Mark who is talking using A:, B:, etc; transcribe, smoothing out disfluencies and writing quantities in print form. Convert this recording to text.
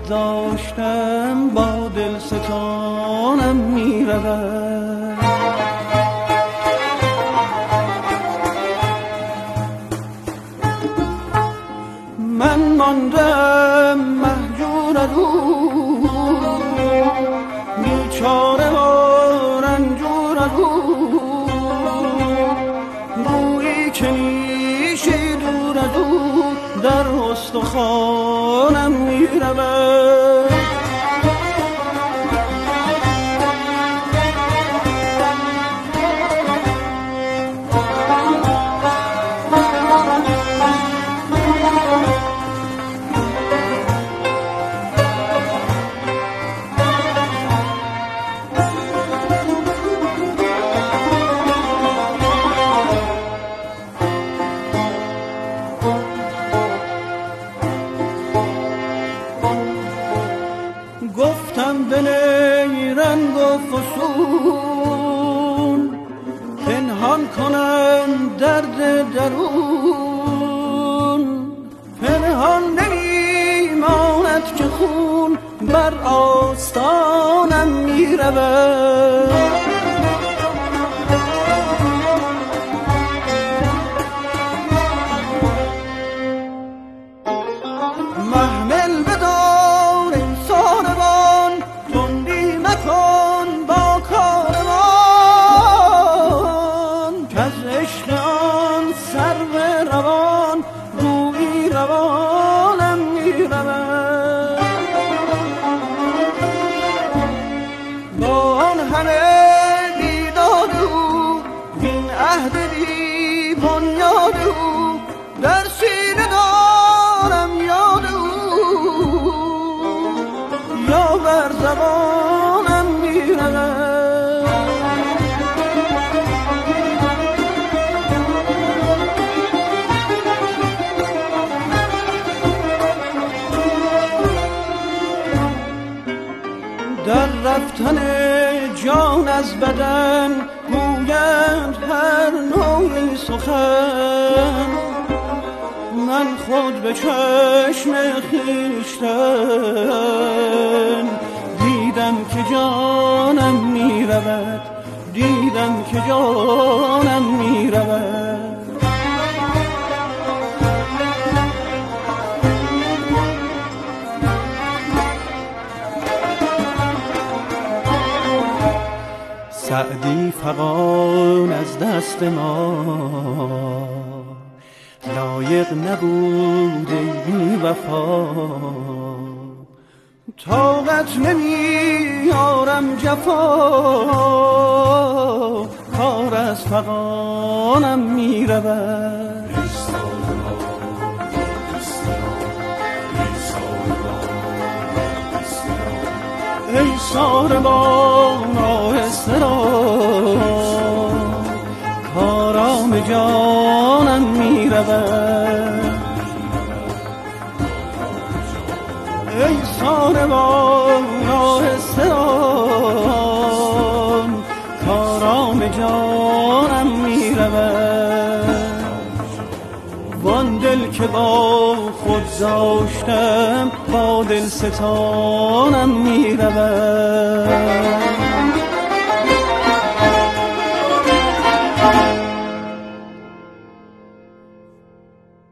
A: خود داشتم با دل ستانم می رود. من ماندم مهجور از او، بیچاره و رنجور از او، گویی که نیشی دور از او در استخوانم می رود. گفتم دل رنگ و فسون، پنهان کنم درد درون، پنهان نمیماند که خون بر آستانم می رود. محمل بدار این ساربان، تندی مکن با کاروان، که از عشق آن سرو روان گویی روانم می رود. با آن همه بیداد او، این عهد بی بنیاد او، در سینه دارم یاد او، یا بر زبانم می رود. در رفتن جان از بدن گویند هر نوعی سخن، من خود به چشم خویشتن دیدم که جانم می رود، دیدم که جانم می رود. سعدی فغان از دست ما لایق نبود ای بی وفا، طاقت نمیارم جفا، کار از فغانم می رود. ای ساربان آهسته را، کارام جانم می رود. ای ساربان آهسته را، کارام جانم می رود. وان دل که با خود داشتم با دل ستانم می رود.